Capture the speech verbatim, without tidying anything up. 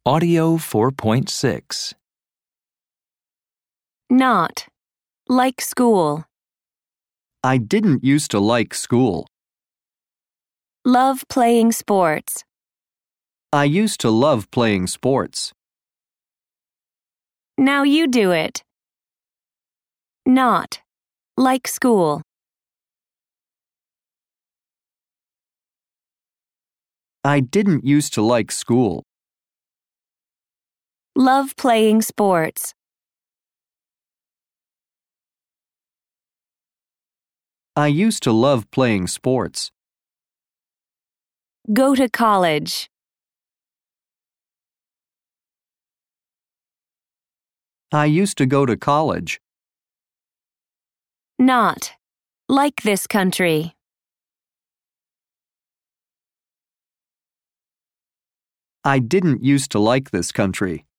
Audio four point six. Not. Like school. I didn't used to like school. Love playing sports. I used to love playing sports. Now you do it. Not. Like school. I didn't used to like school. Love playing sports. I used to love playing sports. Go to college. I used to go to college. Not. Like this country. I didn't used to like this country.